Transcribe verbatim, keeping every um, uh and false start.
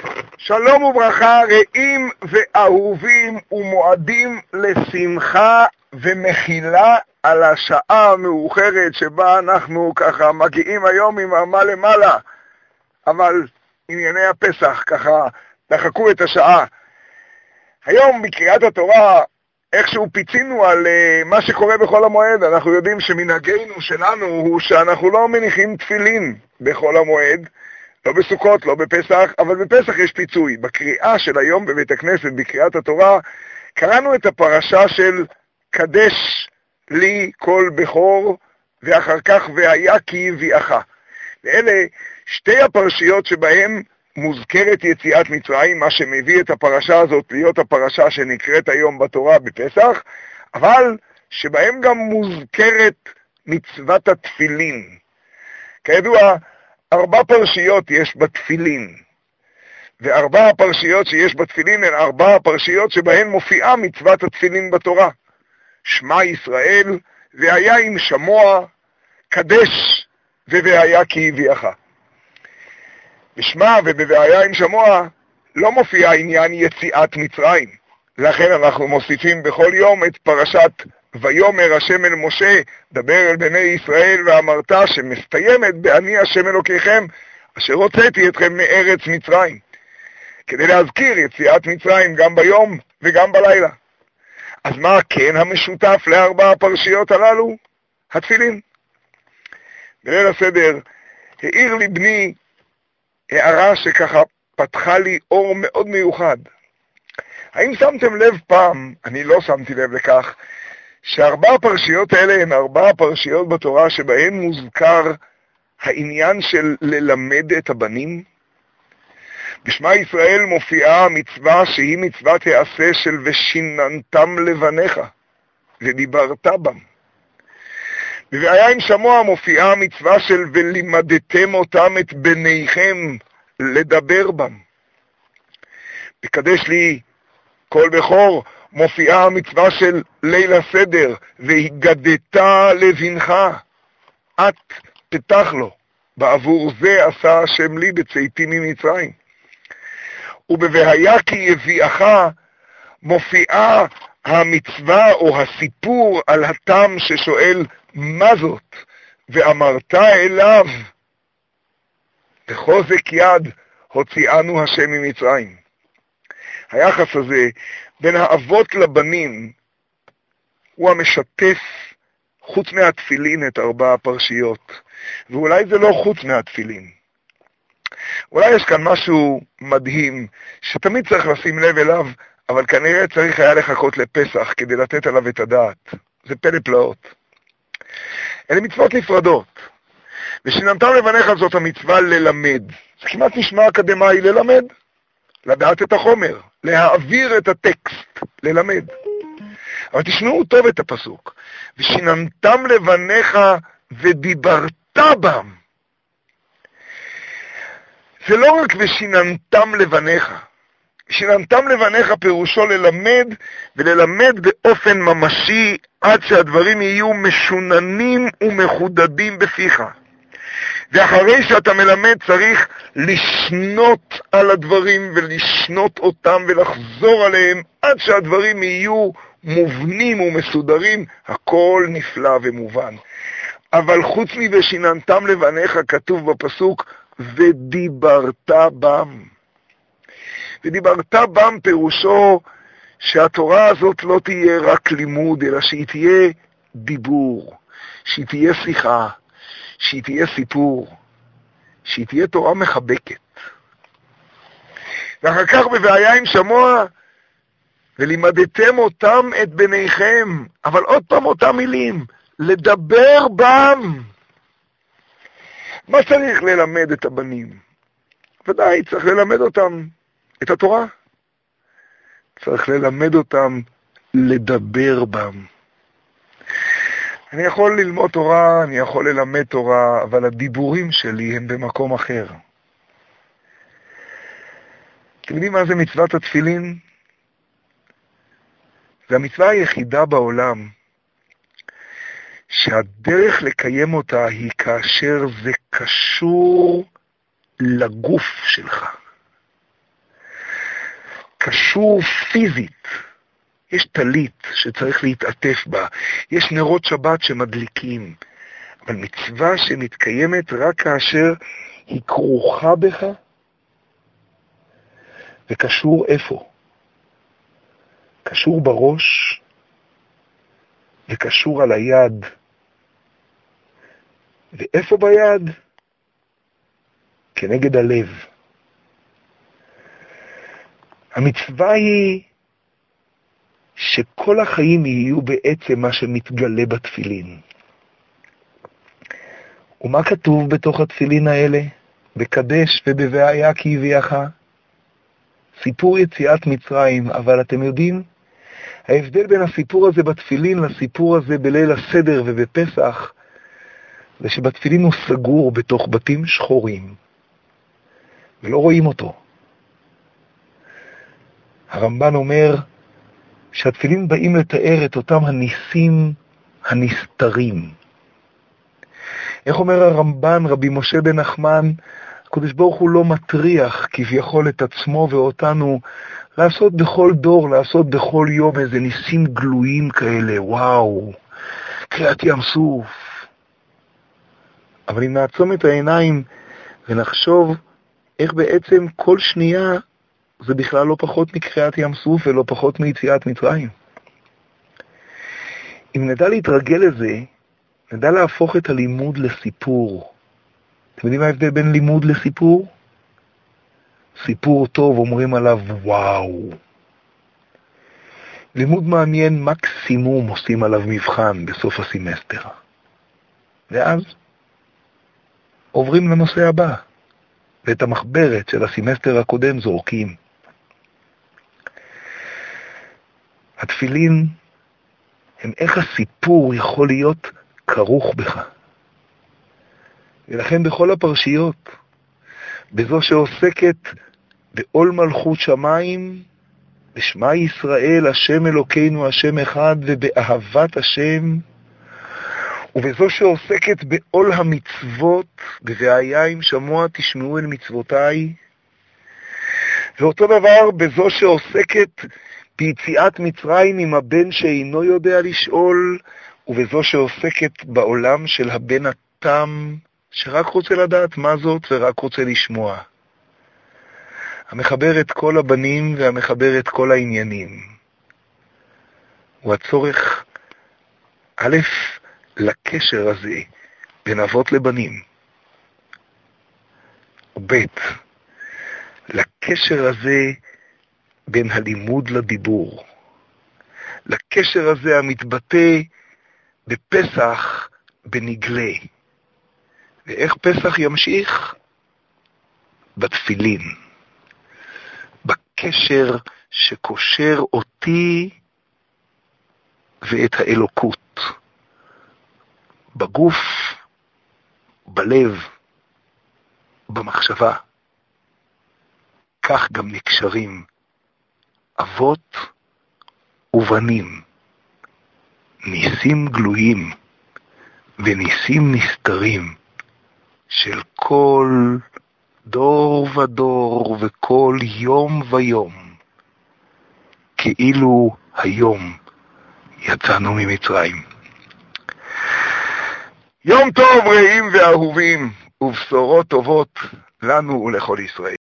שלום וברכה, רעים ואהובים ומועדים לשמחה ומחילה על השעה המאוחרת שבה אנחנו ככה מגיעים היום עם מה למעלה, אבל ענייני הפסח ככה דחקו את השעה. היום בקריאת התורה איכשהו פיצינו על uh, מה שקורה בחול המועד. אנחנו יודעים שמנהגנו שלנו הוא שאנחנו לא מניחים תפילין בחול המועד, לא בסוכות, לא בפסח, אבל בפסח יש פיצוי. בקריאה של היום בבית הכנסת, בקריאת התורה, קראנו את הפרשה של קדש לי כל בכור, ואחר כך והיה כי הביאך. ואלה שתי הפרשיות שבהן מוזכרת יציאת מצרים, מה שמביא את הפרשה הזאת להיות הפרשה שנקראת היום בתורה בפסח, אבל שבהם גם מוזכרת מצוות התפילין. כידוע, ארבע פרשיות יש בתפילין, וארבע הפרשיות שיש בתפילין הן ארבע הפרשיות שבהן מופיעה מצוות התפילין בתורה. שמע ישראל, והיה עם שמוע, קדש, ובהיה כי הביאך. בשמע ובבהיה עם שמוע לא מופיע עניין יציאת מצרים. לכן אנחנו מוסיפים בכל יום את פרשת ויאמר השם אל משה, דבר אל בני ישראל ואמרת, שמסתיימת באני השם אלוקיכם, אשר הוצאתי אתכם מארץ מצרים. כדי להזכיר יציאת מצרים גם ביום וגם בלילה. אז מה כן המשותף לארבע הפרשיות הללו? התפילין. בליל הסדר העיר לי בני הערה שככה פתחה לי אור מאוד מיוחד. האם שמתם לב פעם, אני לא שמתי לב לכך, שארבע הפרשיות האלה הן ארבע הפרשיות בתורה שבהן מוזכר העניין של ללמד את הבנים? בשמע ישראל מופיעה מצווה שהיא מצוות העשה של ושיננתם לבניך ודיברת בם. בבעיה עם שמוע מופיעה המצווה של ולימדתם אותם את בניכם לדבר בם. בקדש לי כל בכור מופיעה המצווה של ליל הסדר, והגדת לבנך, את פתח לו, בעבור זה עשה השם לי בצאתי ממצרים. ובבהיה כי הביאך מופיעה המצווה או הסיפור על התם ששואל מה זאת, ואמרת אליו בחוזק יד הוציאנו השם ממצרים. היחס הזה בין האבות לבנים הוא המשתף חוץ מהתפילין את ארבע הפרשיות, ואולי זה לא חוץ מהתפילין. אולי יש כאן משהו מדהים שתמיד צריך לשים לב אליו, אבל כנראה צריך היה לחכות לפסח כדי לתת עליו את הדעת. זה פלא פלאות. אלה מצוות נפרדות. ושיננתם לבניך זאת המצווה ללמד. זה כמעט נשמע אקדמאי, ללמד. לדעת את החומר, להעביר את הטקסט, ללמד. אבל תשמעו טוב את הפסוק. ושיננתם לבניך ודיברת בם. זה לא רק ושיננתם לבניך. שיננתם לבניך פירושו ללמד, וללמד באופן ממשי עד שהדברים יהיו משוננים ומחודדים בפיך. ואחרי שאתה מלמד צריך לשנות על הדברים ולשנות אותם ולחזור עליהם עד שהדברים יהיו מובנים ומסודרים. הכל נפלא ומובן. אבל חוץ מבשיננתם לבניך כתוב בפסוק ודיברת בם. ודיברת בם פירושו שהתורה הזאת לא תהיה רק לימוד, אלא שהיא תהיה דיבור, שהיא תהיה שיחה, שהיא תהיה סיפור, שהיא תהיה תורה מחבקת. ואחר כך בבעיה עם שמוע, ולימדתם אותם את בניכם, אבל עוד פעם אותם מילים, לדבר בם. מה צריך ללמד את הבנים? ודאי צריך ללמד אותם את התורה. צריך ללמד אותם לדבר בם. אני יכול ללמוד תורה, אני יכול ללמד תורה, אבל הדיבורים שלי הם במקום אחר. אתם יודעים מה זה מצוות התפילין? זה המצווה היחידה בעולם שהדרך לקיים אותה היא כאשר זה קשור לגוף שלך. קשור פיזית. יש טלית שצריך להתעטף בה, יש נרות שבת שמדליקים, אבל מצווה שמתקיימת רק כאשר היא כרוכה בך, וקשור איפה? קשור בראש, וקשור על היד. ואיפה ביד? כנגד הלב. המצווה היא שכל החיים יהיו בעצם מה שמתגלה בתפילין. ומה כתוב בתוך התפילין האלה? בקדש ובבעיה כי הביאך. סיפור יציאת מצרים, אבל אתם יודעים, ההבדל בין הסיפור הזה בתפילין לסיפור הזה בליל הסדר ובפסח, זה שבתפילין הוא סגור בתוך בתים שחורים, ולא רואים אותו. הרמב"ן אומר שהתפילין באים לתאר את אותם הניסים הנסתרים. איך אומר הרמב"ן, רבי משה בן נחמן, הקדוש ברוך הוא לא מטריח כביכול את עצמו ואותנו לעשות בכל דור, לעשות בכל יום איזה ניסים גלויים כאלה, וואו, קריאת ים סוף. אבל אם נעצום את העיניים ונחשוב איך בעצם כל שנייה זה בכלל לא פחות מקריאת ים סוף ולא פחות מיציאת מצרים. אם נדע להתרגל לזה, נדע להפוך את הלימוד לסיפור. אתם יודעים מה ההבדל בין לימוד לסיפור? סיפור טוב אומרים עליו וואו. לימוד מעניין מקסימום עושים עליו מבחן בסוף הסמסטר. ואז עוברים לנושא הבא. ואת המחברת של הסמסטר הקודם זורקים. התפילין הם איך הסיפור יכול להיות כרוך בך. ולכן בכל הפרשיות, בזו שעוסקת בעול מלכות שמיים, בשמה ישראל, השם אלוקינו, השם אחד, ובאהבת השם, ובזו שעוסקת בעול המצוות, בבעיה אם שמוע תשמעו אל מצוותיי, ואותו דבר בזו שעוסקת ביציאת מצרים עם הבן שאינו יודע לשאול, ובזו שעוסקת בעולם של הבן התם, שרק רוצה לדעת מה זאת ורק רוצה לשמוע. המחבר את כל הבנים והמחבר את כל העניינים. הוא הצורך, א', לקשר הזה בין אבות לבנים. וב', לקשר הזה בין הלימוד לדיבור. לקשר הזה המתבטא בפסח בנגלה. ואיך פסח ימשיך? בתפילין. בקשר שקושר אותי ואת האלוקות. בגוף, בלב, במחשבה. כך גם נקשרים אבות ובנים. ניסים גלויים וניסים נסתרים של כל דור ודור וכל יום ויום, כאילו היום יצאנו ממצרים. יום טוב רעים ואהובים, ובשורות טובות לנו ולכל ישראל.